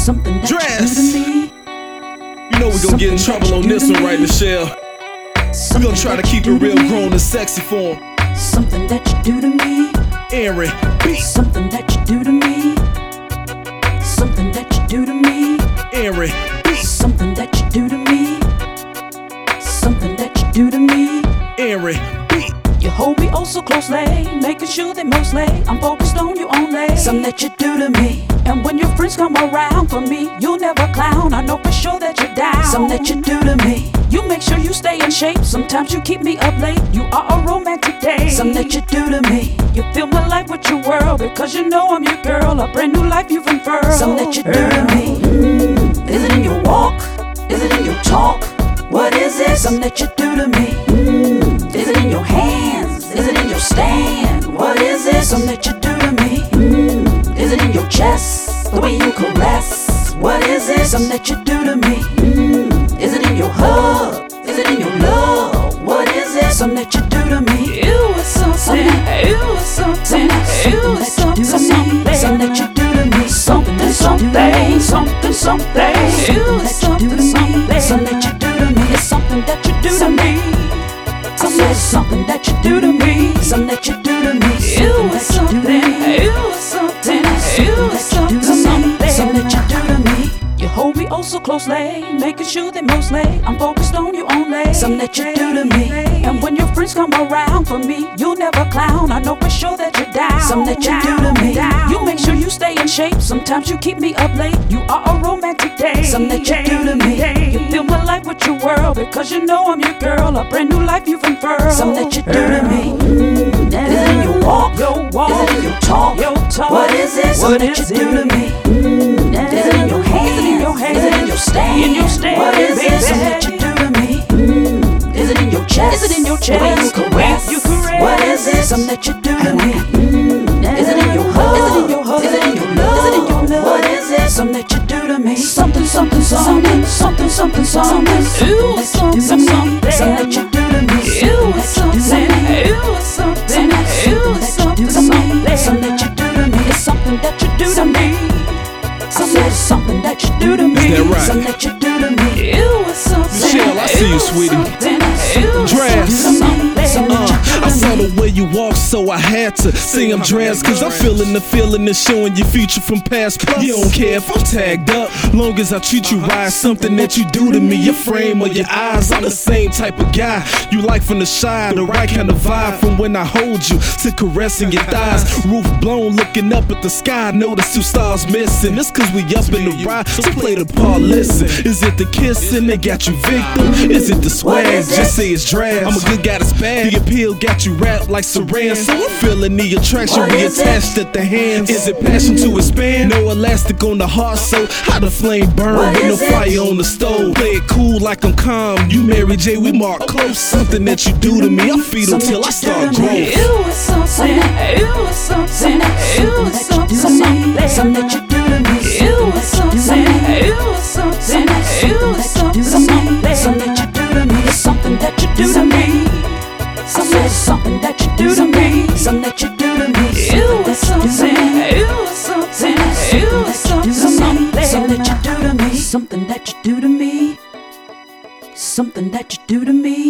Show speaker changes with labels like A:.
A: Something that
B: Dress.
A: you do to me.
B: You know we gon' get in trouble on this one, right, Michelle? We gon' try to keep it real grown and sexy for 'em.
A: Something that you do to me.
B: Aaron, beat.
A: Something that you do to me. Something that you do to me.
B: Aaron, beat.
A: Something that you do to me. Something that you do to me.
B: Aaron, beat.
A: You hold me oh so closely, making sure that mostly I'm focused on you only. Something that you do to me. And when your friends come around for me, you'll never clown. I know for sure that you're down. Something that you do to me. You make sure you stay in shape. Sometimes you keep me up late. You are a romantic day. Something that you do to me. You fill my life with your world because you know I'm your girl. A brand new life you've unfurled. Something that you do to me. Is it in your walk? Is it in your talk? What is it? Something that you do to me. Is it in your hands? Is it in your stand? What is it? Something that you do to me. Is it in your chest? The way you caress? What is it? Something that you do to me. Is it in your hug? Is it in your love? What is it? Something that you do to me. You are something. You are something. You are something. Something that you do to me. Something, something, something, something. You are something, something. Something that you do to me. It's something that you do to me. Something that you do to me. Something that you do to me. You are something. You are something. You are something. Something that you do to me. You hold me oh so closely, making sure that mostly I'm focused on you only. Something that you do to me. And when your friends come around for me, you'll never clown. I know for sure that you're down. Something that you do to me. You make sure you stay in shape. Sometimes you keep me up late. You are a romantic day. Something that you do to me. You fill my life with your world because you know I'm your girl. A brand new life you've unfurled. Something that you do to me. Is it in your walk? Is it in your talk? What is it? Something that you do to me. Is it in your hands? Is it in your stand? What is it? Something that you do to me. Is it in your chest? Is it in your chest? The way you caress? What is it? Something that you do to me. Is it in your hug? Is it in your hug? Is it in your love? Is it in your love? What is it? Something that you do to me. Something, something, something, something, something, something. You are something, something that you do to me. You are something, you are something, you are something, something that you do to me. It's something that you do to me. Something that you do to me.
B: Is that right?
A: Something that you do to me. You are something.
B: Michelle, I see you, sweetie. Dress. I saw the way you walk, so I had to say I'm dressed. Cause I'm feeling the feeling and showing your future from past plus. You don't care if I'm tagged up, long as I treat you right. Something that you do to me, your frame or your eyes. I'm the same type of guy you like from the shy, the right kind of vibe. From when I hold you to caressing your thighs. Roof blown, looking up at the sky. Notice 2 stars missing. It's cause we up in the ride, so play the part, listen. Is it the kissing that got you victim? Is it the swag? Just say it's drag. I'm a good guy that's bad. The appeal got you wrapped like saran. So I'm feeling the attraction reattached at the hands. Is it passion to expand? No elastic on the heart, so how the flame burn with no fire on the stove. Play it cool like I'm calm. You Mary J, we mark close. Something that you do to me, I feed till I start growing.
A: You are something. You are something. You are something. Something that you do to me. You are something. You are something. You are something. Something that you do to me. It's something that you do to me. Something that you do to me. Something that you do to me. You are something. You are something. You are something. Something that you do to me. Something that you do to me. Something that you do to me.